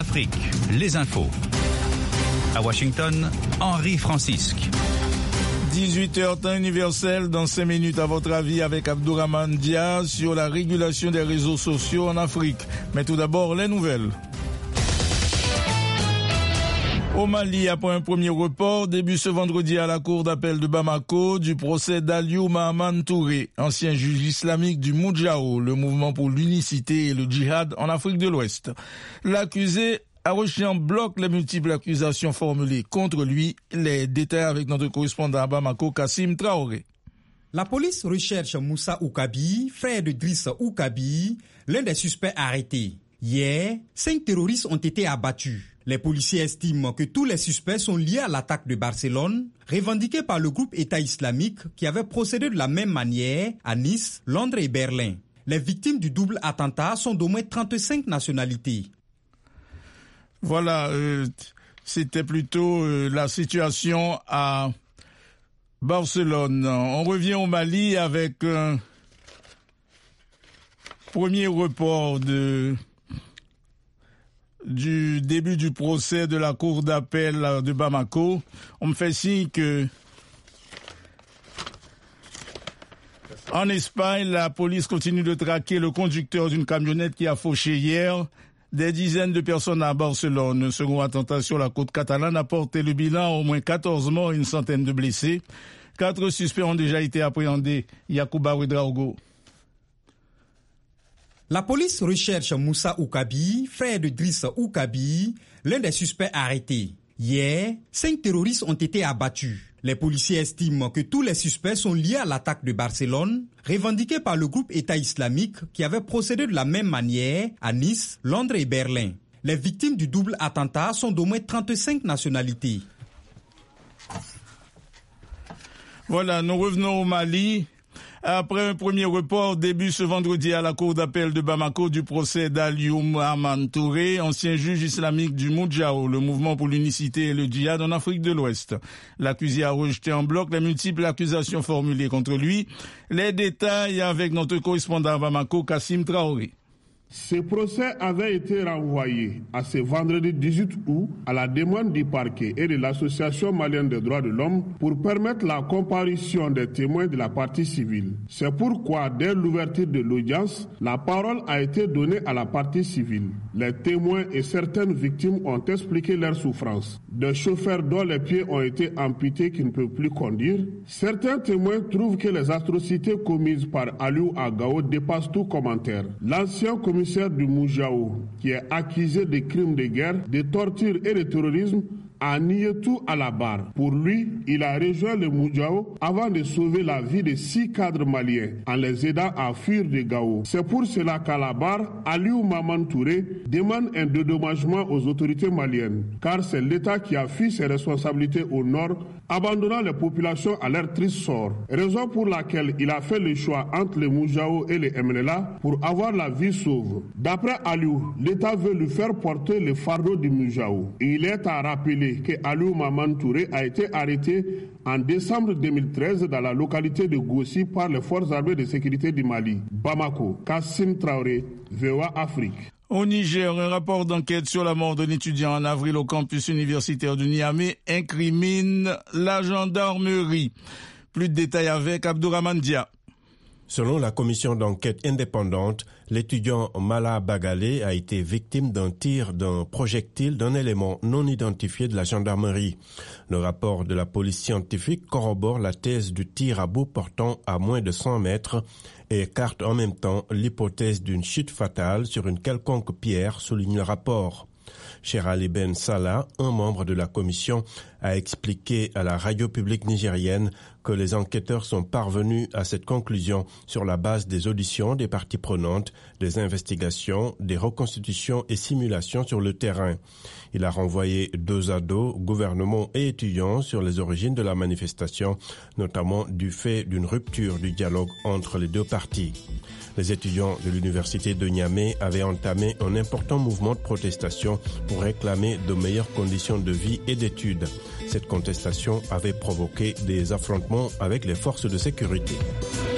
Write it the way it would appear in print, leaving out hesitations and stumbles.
Afrique, les infos. À Washington, Henri Francisque. 18h temps universel dans 5 minutes à votre avis avec Abdourahmane Dia sur la régulation des réseaux sociaux en Afrique. Mais tout d'abord, les nouvelles. Au Mali, après un premier report, début ce vendredi à la cour d'appel de Bamako du procès d'Aliou Mahaman Touré, ancien juge islamique du Moudjahou, le mouvement pour l'unicité et le djihad en Afrique de l'Ouest. L'accusé a rejeté en bloc les multiples accusations formulées contre lui. Les détails avec notre correspondant à Bamako, Kassim Traoré. La police recherche Moussa Oukabi, frère de Driss Oukabi, l'un des suspects arrêtés. Hier, 5 terroristes ont été abattus. Les policiers estiment que tous les suspects sont liés à l'attaque de Barcelone, revendiquée par le groupe État islamique qui avait procédé de la même manière à Nice, Londres et Berlin. Les victimes du double attentat sont d'au moins 35 nationalités. Voilà, c'était plutôt la situation à Barcelone. On revient au Mali avec un premier report du début du procès de la cour d'appel de Bamako. On me fait signe que en Espagne, la police continue de traquer le conducteur d'une camionnette qui a fauché hier des dizaines de personnes à Barcelone. Un second attentat sur la côte catalane a porté le bilan à au moins 14 morts et une centaine de blessés. 4 suspects ont déjà été appréhendés. Yacouba Ouedraogo. La police recherche Moussa Oukabi, frère de Driss Oukabi, l'un des suspects arrêtés. Hier, 5 terroristes ont été abattus. Les policiers estiment que tous les suspects sont liés à l'attaque de Barcelone, revendiquée par le groupe État islamique qui avait procédé de la même manière à Nice, Londres et Berlin. Les victimes du double attentat sont d'au moins 35 nationalités. Voilà, nous revenons au Mali. Après un premier report début ce vendredi à la cour d'appel de Bamako du procès d'Aliou Mahaman Touré, ancien juge islamique du Moudjahou, le mouvement pour l'unicité et le djihad en Afrique de l'Ouest. L'accusé a rejeté en bloc les multiples accusations formulées contre lui. Les détails avec notre correspondant à Bamako, Kassim Traoré. Ce procès avait été renvoyé à ce vendredi 18 août à la demande du parquet et de l'Association malienne des droits de l'homme pour permettre la comparution des témoins de la partie civile. C'est pourquoi, dès l'ouverture de l'audience, la parole a été donnée à la partie civile. Les témoins et certaines victimes ont expliqué leurs souffrances. Des chauffeurs dont les pieds ont été amputés qui ne peuvent plus conduire. Certains témoins trouvent que les atrocités commises par Aliou à Gao dépassent tout commentaire. L'ancien commissaire du Moudjahou, qui est accusé de crimes de guerre, de torture et de terrorisme, a nié tout à la barre. Pour lui, il a rejoint le Moudjahou avant de sauver la vie de 6 cadres maliens en les aidant à fuir de Gao. C'est pour cela qu'à la barre, Aliou Mahaman Touré demande un dédommagement aux autorités maliennes, car c'est l'État qui a fui ses responsabilités au nord, abandonnant les populations à leur triste sort. Raison pour laquelle il a fait le choix entre le Moudjahou et le MNLA pour avoir la vie sauve. D'après Aliou, l'État veut lui faire porter le fardeau du Moudjahou. Il est à rappeler que Aliou Mahaman Touré a été arrêté en décembre 2013 dans la localité de Gossi par les forces armées de sécurité du Mali. Bamako, Kassim Traoré, VOA Afrique. Au Niger, un rapport d'enquête sur la mort d'un étudiant en avril au campus universitaire de Niamey incrimine la gendarmerie. Plus de détails avec Abdourahmane Dia. Selon la commission d'enquête indépendante, l'étudiant Mala Bagale a été victime d'un tir d'un projectile d'un élément non identifié de la gendarmerie. Le rapport de la police scientifique corrobore la thèse du tir à bout portant à moins de 100 mètres et écarte en même temps l'hypothèse d'une chute fatale sur une quelconque pierre, souligne le rapport. Sherali Ben Salah, un membre de la commission, a expliqué à la radio publique nigérienne que les enquêteurs sont parvenus à cette conclusion sur la base des auditions des parties prenantes, des investigations, des reconstitutions et simulations sur le terrain. Il a renvoyé dos à dos gouvernement et étudiants sur les origines de la manifestation, notamment du fait d'une rupture du dialogue entre les deux parties. Les étudiants de l'université de Niamey avaient entamé un important mouvement de protestation pour réclamer de meilleures conditions de vie et d'études. Cette contestation avait provoqué des affrontements avec les forces de sécurité.